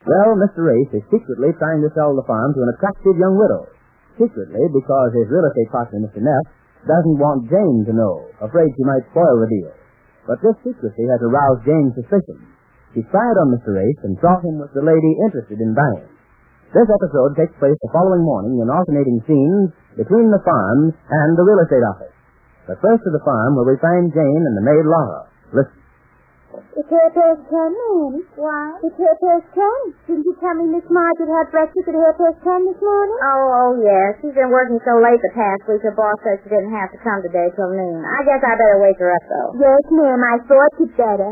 Well, Mr. Race is secretly trying to sell the farm to an attractive young widow. Secretly because his real estate partner, Mr. Neff, doesn't want Jane to know, afraid she might spoil the deal. But this secrecy has aroused Jane's suspicion. She spied on Mr. Race and saw him with the lady interested in buying. This episode takes place the following morning in alternating scenes between the farm and the real estate office. But first to the farm where we find Jane and the maid Laura. Listen. It's half past 10, Nanny. Why? It's half past 10. Didn't you tell me Miss Marge would have breakfast at half past 10 this morning? Oh, yes. She's been working so late the past week, her boss said she didn't have to come today till noon. I guess I better wake her up, though. Yes, ma'am. I thought you'd better.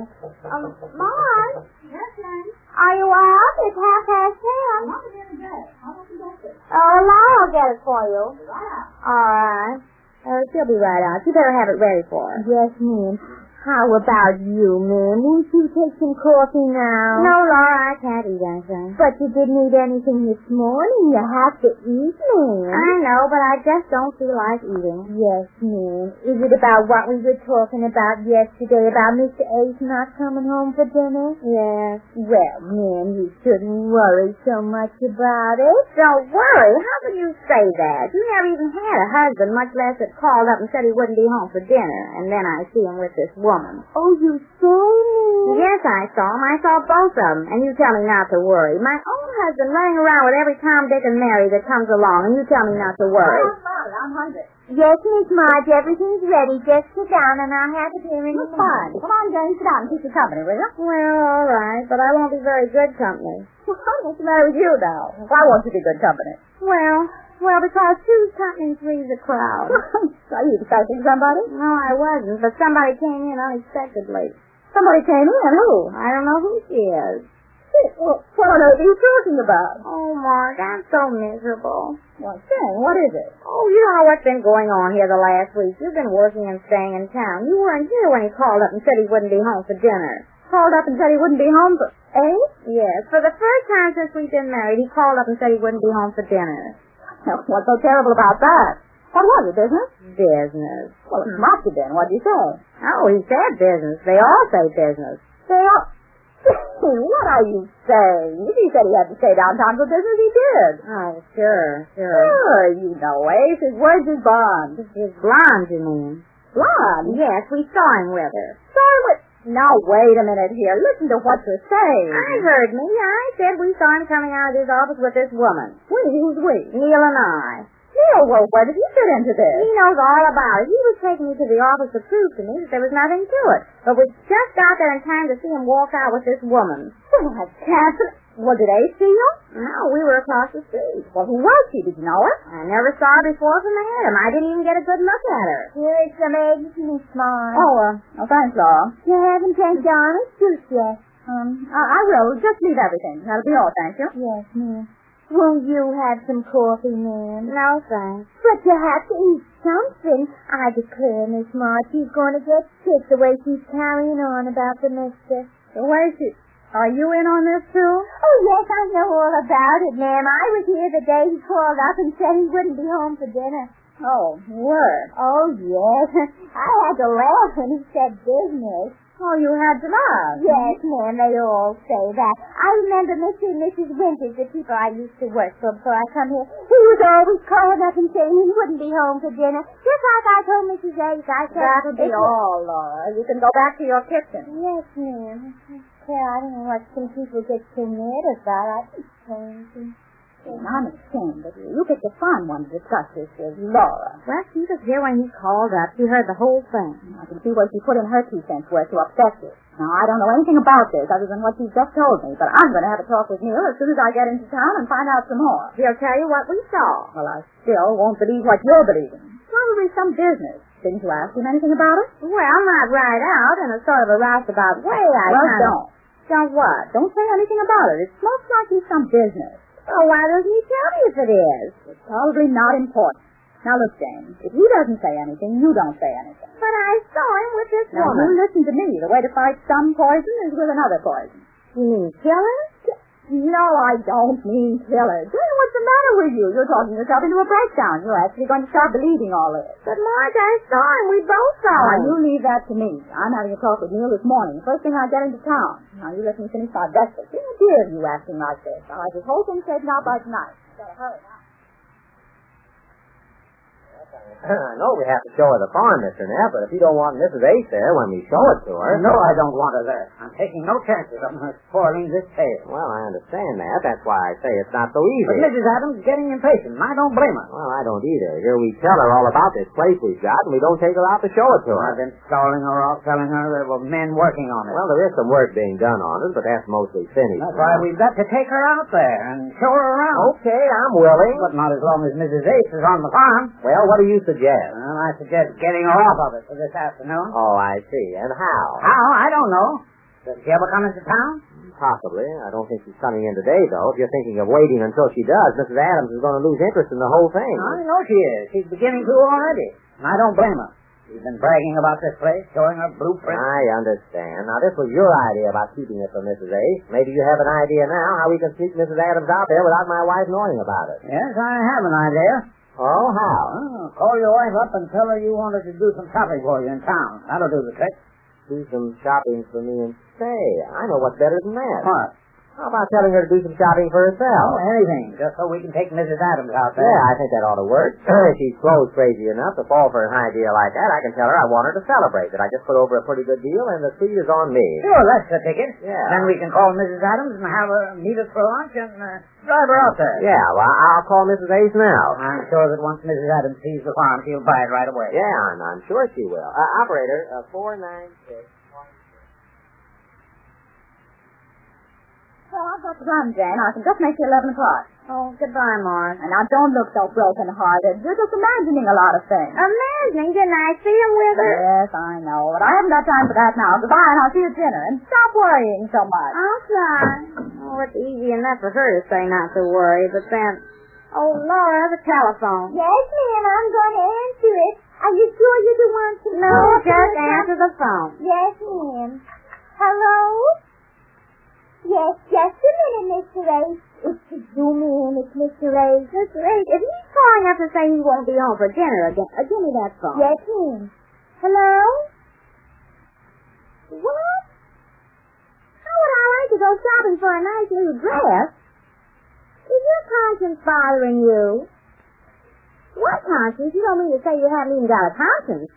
Marge? Yes, ma'am. Are you out? It's half past 10. I'm not going to get it. I'll have to get it. Oh, Laura'll get it for you. Wow. All right. She'll be right out. You better have it ready for her. Yes, ma'am. How about you, ma'am? Won't you take some coffee now? No, Laura, I can't eat anything. But you didn't eat anything this morning. You have to eat, ma'am. I know, but I just don't feel like eating. Yes, ma'am. Is it about what we were talking about yesterday, about Mr. Ace not coming home for dinner? Yes. Well, ma'am, you shouldn't worry so much about it. Don't worry. How can you say that? You never even had a husband, much less that called up and said he wouldn't be home for dinner. And then I see him with this woman. Oh, you saw me? Yes, I saw him. I saw both of them. And you tell me not to worry. My own husband running around with every Tom, Dick, and Mary that comes along, and you tell me not to worry. I'm hungry. Yes, Miss Marge, everything's ready. Just sit down, and I'll have it here in a minute. Fine. Come on, Jane, sit down and keep you company, will you? Well, all right, but I won't be very good company. What's the matter with you, now? Why won't you be good company? Well, because two's company, three's a crowd. Are you expecting somebody? No, I wasn't, but somebody came in unexpectedly. Somebody came in? Who? I don't know who she is. Well, what on earth are you talking about? Oh, Mark, I'm so miserable. Well, Jane, what is it? Oh, you don't know what's been going on here the last week. You've been working and staying in town. You weren't here when he called up and said he wouldn't be home for dinner. Called up and said he wouldn't be home for... Yes, for the first time since we've been married, he called up and said he wouldn't be home for dinner. What's so terrible about that? What was it, business? Business. Well, it must have been. What did you say? Oh, he said business. They all say business. They all... What are you saying? If he said he had to stay downtown for business, he did. Oh, sure. Sure, you know, Ace. His words is bond. His blonde, you mean? Blonde? Yes, we saw him with her. Saw him with... Now, wait a minute here. Listen to what you're saying. I heard me. I said we saw him coming out of his office with this woman. Who's we? Neil and I. Neil, well, where did he fit into this? He knows all about it. He was taking me to the office to prove to me that there was nothing to it. But we just got there in time to see him walk out with this woman. Well, that's Catherine. Well, did Ace see you? No, we were across the street. Well, who was she? Did you know her? I never saw her before from Adam. I didn't even get a good look at her. Here's some eggs, Miss Marge. Oh, thanks, Laura. You haven't drank Donna's juice yet. I will. Just leave everything. That'll be all, thank you. Yes, ma'am. Won't you have some coffee, ma'am? No, thanks. But you have to eat something. I declare, Miss Marge, she's going to get sick the way she's carrying on about the mister. The way she... Are you in on this, too? Oh, yes, I know all about it, ma'am. I was here the day he called up and said he wouldn't be home for dinner. Oh, word. Oh, yes. I had to laugh when he said business. Oh, you had to laugh. Yes, ma'am, they all say that. I remember Mr. and Mrs. Winters, the people I used to work for before I come here. He was always calling up and saying he wouldn't be home for dinner. Just like I told Mrs. Ace, I said... That'll be all, Laura. You can go back to your kitchen. Yes, ma'am. Yeah, I don't know what some people get so mad about. I just changing. I'm ashamed of you. You picked a fine one to discuss this with Laura. Well, she was here when he called up. She heard the whole thing. I can see where she put in her 2 cents worth to upset you. Now, I don't know anything about this other than what she just told me, but I'm going to have a talk with Neil as soon as I get into town and find out some more. He'll tell you what we saw. Well, I still won't believe what you're believing. Probably some business. Didn't you ask him anything about it? Well, not right out, in a sort of a roustabout way. Don't. Don't what? Don't say anything about it. It's most likely some business. Oh, why doesn't he tell me if it is? It's probably not important. Now, look, Jane, if he doesn't say anything, you don't say anything. But I saw him with this woman. Now, you listen to me. The way to fight some poison is with another poison. You mean kill him? No, I don't mean killer. Jane, what's the matter with you? You're talking yourself into a breakdown. You're actually going to start believing all this. But, Marge, I saw him. We both saw him. Now, you leave that to me. I'm having a talk with Neil this morning. First thing I get into town. Now, you let me finish my breakfast. It's dear of you acting like this. I'll have this whole thing straightened out by tonight. Better hurry now. I know we have to show her the farm, Mr. Neff, but if you don't want Mrs. Ace there when we show it to her... No, I don't want her there. I'm taking no chances of her spoiling this tale. Well, I understand that. That's why I say it's not so easy. But Mrs. Adams is getting impatient, and I don't blame her. Well, I don't either. Here we tell her all about this place we've got, and we don't take her out to show it to her. I've been stalling her off, telling her there were men working on it. Well, there is some work being done on it, but that's mostly finished. That's why we've got to take her out there and show her around. Okay, I'm willing. But not as long as Mrs. Ace is on the farm. Well, what do you suggest? Well, I suggest getting her off of it for this afternoon. Oh, I see. And how? How? I don't know. Does she ever come into town? Possibly. I don't think she's coming in today, though. If you're thinking of waiting until she does, Mrs. Adams is going to lose interest in the whole thing. I know she is. She's beginning to already. And I don't blame her. She's been bragging about this place, showing her blueprint. I understand. Now, this was your idea about keeping it from Mrs. A. Maybe you have an idea now how we can sneak Mrs. Adams out there without my wife knowing about it. Yes, I have an idea. Oh, how? Oh, call your wife up and tell her you want her to do some shopping for you in town. That'll do the trick. Do some shopping for me and say, I know what's better than that. What? How about telling her to do some shopping for herself? Oh, anything, just so we can take Mrs. Adams out there. Yeah, I think that ought to work. If she's clothes crazy enough to fall for an idea like that, I can tell her I want her to celebrate, that I just put over a pretty good deal and the treat is on me. Sure, that's the ticket. Yeah. Then we can call Mrs. Adams and have her meet us for lunch and drive her out there. Yeah, well, I'll call Mrs. Ace now. I'm sure that once Mrs. Adams sees the farm, she'll buy it right away. Yeah, I'm sure she will. Operator, 496. Oh, I've got to run, Jane. I can just make you 11 o'clock. Oh, goodbye, Marge. And now don't look so broken-hearted. You're just imagining a lot of things. Imagining? Didn't I see him with her? Yes, I know. But I haven't got time for that now. Goodbye, and I'll see you at dinner. And stop worrying so much. I'll try. Oh, it's easy enough for her to say not to worry, but then... Oh, Laura, the telephone. Yes, ma'am, I'm going to answer it. Are you sure you don't want to know? No, just answer the phone. Yes, ma'am. Hello? Yes, just a minute, Mr. Ace. It's you, ma'am. It's Mr. Ace. Mr. Ace, if he's calling up to say he won't be home for dinner again, give me that phone. Yes, ma'am. Hello? What? How would I like to go shopping for a nice new dress? Is your conscience bothering you? What conscience? You don't mean to say you haven't even got a conscience.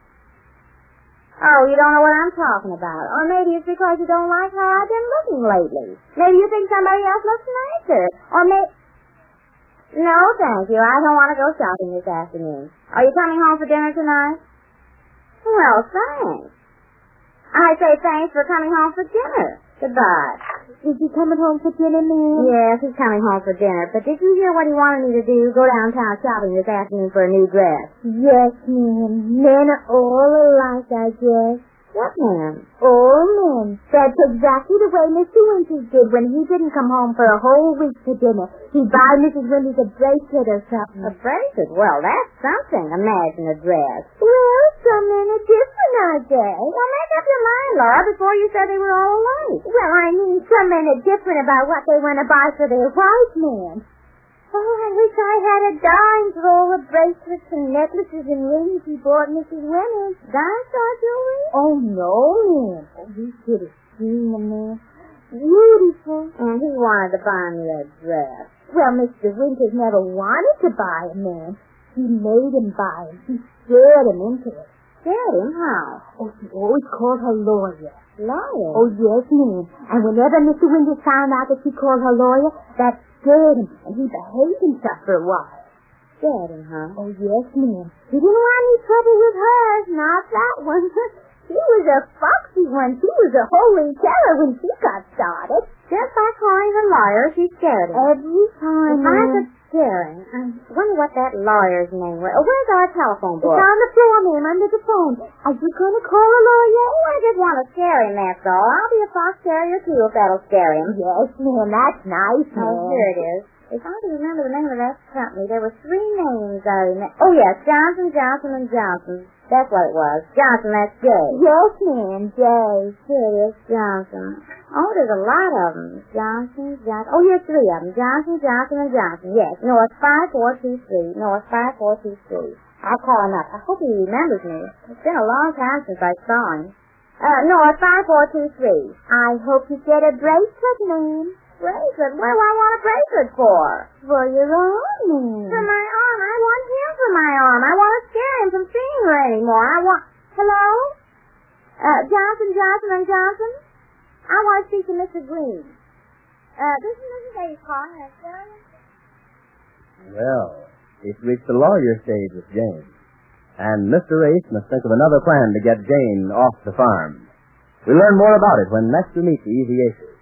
Oh, you don't know what I'm talking about. Or maybe it's because you don't like how I've been looking lately. Maybe you think somebody else looks nicer. Or maybe... No, thank you. I don't want to go shopping this afternoon. Are you coming home for dinner tonight? Well, thanks. I say thanks for coming home for dinner. Goodbye. Is he coming home for dinner, ma'am? Yes, he's coming home for dinner. But did you hear what he wanted me to do? Go downtown shopping this afternoon for a new dress. Yes, ma'am. Men are all alike, I guess. What men? All men. That's exactly the way Mr. Winters did when he didn't come home for a whole week for dinner. He'd buy Mrs. Winters a bracelet or something. A bracelet? Well, that's something. Imagine a dress. Well, some men are different, aren't they? Well, make up your mind, Laura, before you said they were all alike. Well, I mean, some men are different about what they want to buy for their wife men. Oh, I wish I had a dime for all the bracelets and necklaces and rings he bought Mrs. Winters. Dime store jewelry? Oh, no, ma'am. Oh, you should have seen them, ma'am. Beautiful. And he wanted to buy me a dress. Well, Mr. Winters never wanted to buy a man. He made him buy him. He scared him into it. Scared him? How? Oh, he always called her lawyer. Lawyer? Oh, yes, ma'am. And whenever Mr. Winters found out that she called her lawyer, that scared him, and he behaved himself for a while. Scared him, huh? Oh, yes, ma'am. He didn't want any trouble with her, not that one. She was a foxy one. She was a holy terror when she got started. Just by calling her lawyer, she scared him. Every time, if I could scare him, I wonder what that lawyer's name was. Oh, where's our telephone book? It's on the floor, ma'am, under the phone. Are you going to call a lawyer? Oh, I just want to scare him, that's all. I'll be a fox terrier, too, if that'll scare him. Yes, ma'am, that's nice, ma'am. Oh, here it is. If I can remember the name of that company, there were 3 names I remember. Oh, yes, Johnson, Johnson, and Johnson. That's what it was. Johnson, that's Jay. Yes, ma'am, Jay. Serious Johnson. Oh, there's a lot of them. Johnson. Oh, here's three of them. Johnson, and Johnson. Yes. North 5423. North 5423. I'll call him up. I hope he remembers me. It's been a long time since I saw him. North 5423. I hope you get a bracelet, ma'am. Bracelet? What do I want a bracelet for? For your arm, ma'am. For my arm. I want him for my arm. I want to scare him from seeing her anymore. Hello? Johnson, and Johnson? I want to speak to Mr. Green. This is Mrs. A's calling. Well, it's reached the lawyer stage with Jane. And Mr. Race must think of another plan to get Jane off the farm. We'll learn more about it when next we meet the Easy Aces.